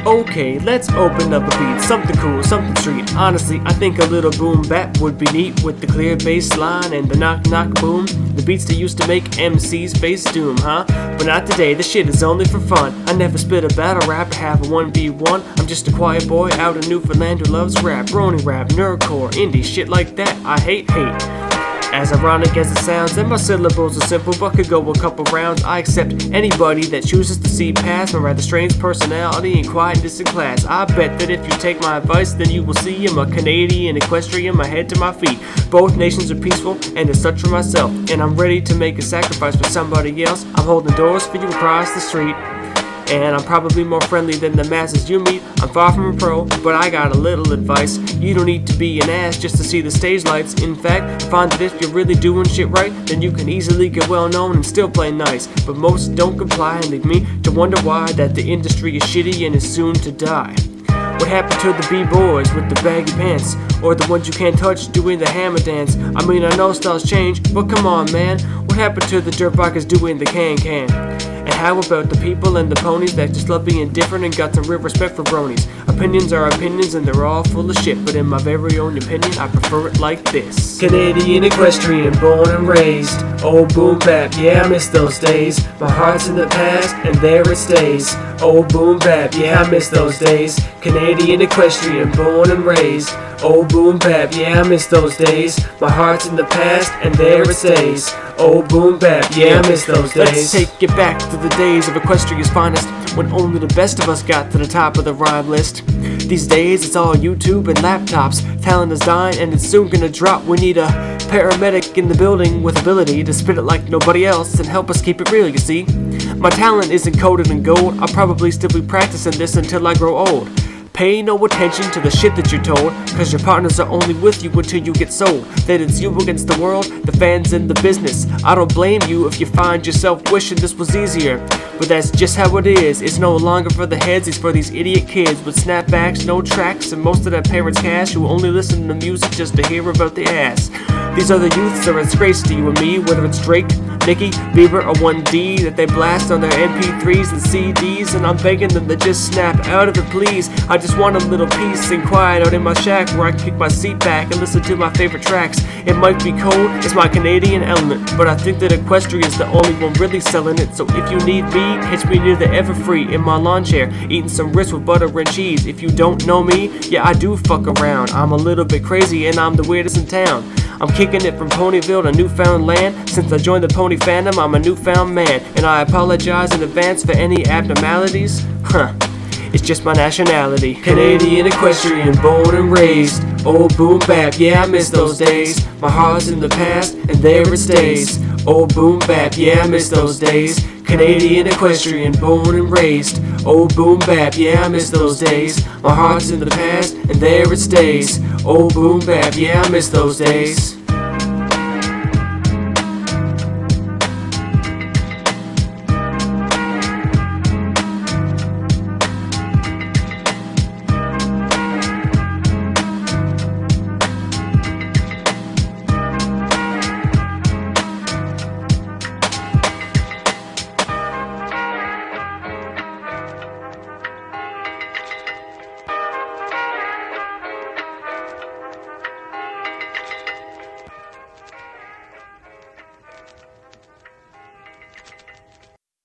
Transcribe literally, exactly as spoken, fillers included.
Okay, let's open up a beat, something cool, something street. Honestly, I think a little boom bap would be neat with the clear bass line and the knock knock boom. The beats that used to make M Cs face doom, huh? But not today, this shit is only for fun. I never spit a battle rap or have a one v one. I'm just a quiet boy out in Newfoundland who loves rap, brony rap, nerdcore, indie, shit like that. I hate hate. As ironic as it sounds, and my syllables are simple but could go a couple rounds. I accept anybody that chooses to see past my rather strange personality and quietness in class. I bet that if you take my advice, then you will see I'm a Canadian equestrian, my head to my feet. Both nations are peaceful, and as such for myself. And I'm ready to make a sacrifice for somebody else. I'm holding doors for you across the street. And I'm probably more friendly than the masses you meet. I'm far from a pro, but I got a little advice. You don't need to be an ass just to see the stage lights. In fact, I find that if you're really doing shit right, then you can easily get well known and still play nice. But most don't comply and leave me to wonder why that the industry is shitty and is soon to die. What happened to the b-boys with the baggy pants? Or the ones you can't touch doing the hammer dance? I mean, I know styles change, but come on, man. What happened to the dirt bikers doing the can-can? And how about the people and the ponies that just love being different and got some real respect for bronies? Opinions are opinions and they're all full of shit, but in my very own opinion, I prefer it like this. Canadian equestrian, born and raised. Old boom bap, yeah, I miss those days. My heart's in the past and there it stays. Old boom bap, yeah, I miss those days. Canadian equestrian, born and raised. Old boom bap, yeah, I miss those days. My heart's in the past and there it stays. Old boom bap, yeah, I miss those days. Let's take it back to the days of Equestria's finest, when only the best of us got to the top of the rhyme list. These days it's all YouTube and laptops. Talent is dying and it's soon gonna drop. We need a paramedic in the building with ability to spit it like nobody else and help us keep it real, you see. My talent isn't coded in gold. I'll probably still be practicing this until I grow old. Pay no attention to the shit that you're told, cause your partners are only with you until you get sold. That it's you against the world, the fans and the business. I don't blame you if you find yourself wishing this was easier, but that's just how it is. It's no longer for the heads, it's for these idiot kids with snapbacks, no tracks, and most of their parents' cash who only listen to music just to hear about the ass. These other youths are a disgrace to you and me, whether it's Drake, Nicki, Bieber, or one D that they blast on their M P threes and C Ds, and I'm begging them to just snap out of it, please. I just want a little peace and quiet out in my shack where I can kick my seat back and listen to my favorite tracks. It might be cold, it's my Canadian element, but I think that Equestria is the only one really selling it. So if you need me, catch me near the Everfree in my lawn chair, eating some grits with butter and cheese. If you don't know me, yeah, I do fuck around. I'm a little bit crazy and I'm the weirdest in town. I'm kicking it from Ponyville to Newfoundland. Since I joined the pony fandom, I'm a newfound man, and I apologize in advance for any abnormalities. Huh, it's just my nationality. Canadian equestrian, born and raised. Old boom bap, yeah, I miss those days. My heart's in the past and there it stays. Old boom bap, yeah, I miss those days. Canadian equestrian, born and raised. Old boom bap, yeah, I miss those days. My heart's in the past and there it stays. Old boom bap, yeah, I miss those days.